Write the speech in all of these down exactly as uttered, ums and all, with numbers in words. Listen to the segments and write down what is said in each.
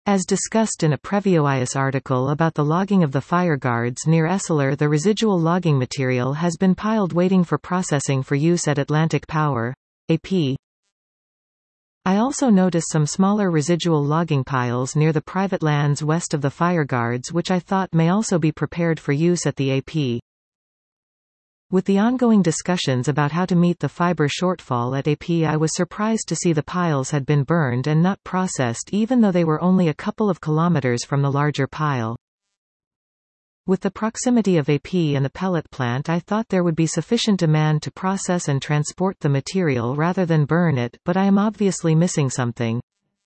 As discussed in a previous article about the logging of the fire guards near Esseler, the residual logging material has been piled waiting for processing for use at Atlantic Power, A P. I also noticed some smaller residual logging piles near the private lands west of the fire guards, which I thought may also be prepared for use at the A P. With the ongoing discussions about how to meet the fiber shortfall at A P, I was surprised to see the piles had been burned and not processed, even though they were only a couple of kilometers from the larger pile. With the proximity of A P and the pellet plant, I thought there would be sufficient demand to process and transport the material rather than burn it, but I am obviously missing something.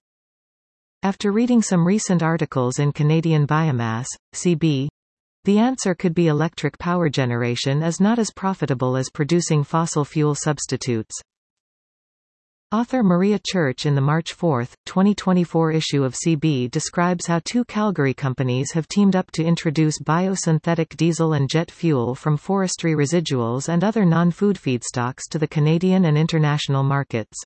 After reading some recent articles in Canadian Biomass, C B, the answer could be electric power generation is not as profitable as producing fossil fuel substitutes. Author Maria Church in the March fourth, twenty twenty-four issue of C B describes how two Calgary companies have teamed up to introduce biosynthetic diesel and jet fuel from forestry residuals and other non-food feedstocks to the Canadian and international markets.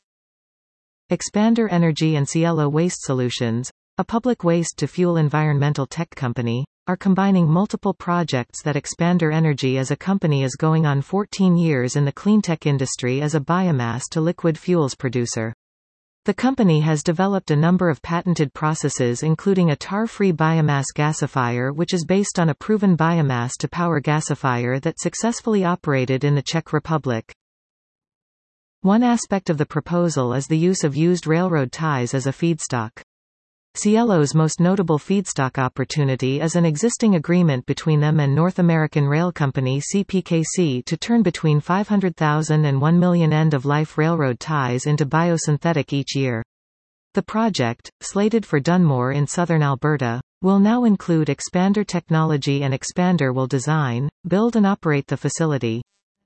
Expander Energy and Cielo Waste Solutions, a public waste-to-fuel environmental tech company, are combining multiple projects that Expander Energy as a company is going on fourteen years in the cleantech industry as a biomass-to-liquid fuels producer. The company has developed a number of patented processes, including a tar-free biomass gasifier which is based on a proven biomass-to-power gasifier that successfully operated in the Czech Republic. One aspect of the proposal is the use of used railroad ties as a feedstock. Cielo's most notable feedstock opportunity is an existing agreement between them and North American rail company C P K C to turn between five hundred thousand and one million end-of-life railroad ties into biosynthetic each year. The project, slated for Dunmore in southern Alberta, will now include Expander technology, and Expander will design, build and operate the facility.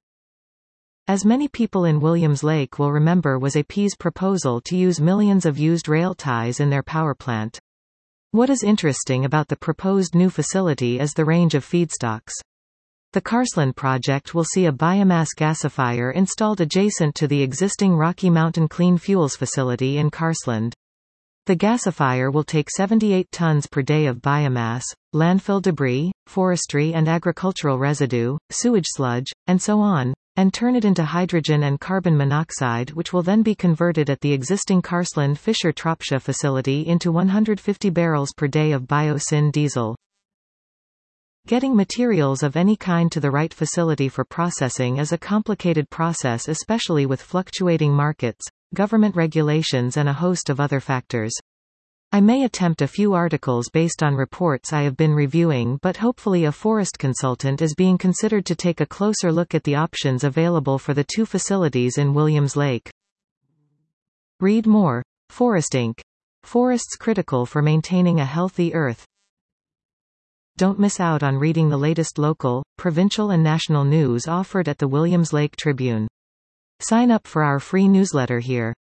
As many people in Williams Lake will remember, was A P's proposal to use millions of used rail ties in their power plant. What is interesting about the proposed new facility is the range of feedstocks. The Carseland project will see a biomass gasifier installed adjacent to the existing Rocky Mountain Clean Fuels facility in Carseland. The gasifier will take seventy-eight tons per day of biomass, landfill debris, forestry and agricultural residue, sewage sludge, and so on, and turn it into hydrogen and carbon monoxide, which will then be converted at the existing Carseland Fischer-Tropsch facility into one hundred fifty barrels per day of biosyn diesel. Getting materials of any kind to the right facility for processing is a complicated process, especially with fluctuating markets, government regulations and a host of other factors. I may attempt a few articles based on reports I have been reviewing, but hopefully a forest consultant is being considered to take a closer look at the options available for the two facilities in Williams Lake. Read more. Forest Incorporated. Forests critical for maintaining a healthy earth. Don't miss out on reading the latest local, provincial and national news offered at the Williams Lake Tribune. Sign up for our free newsletter here.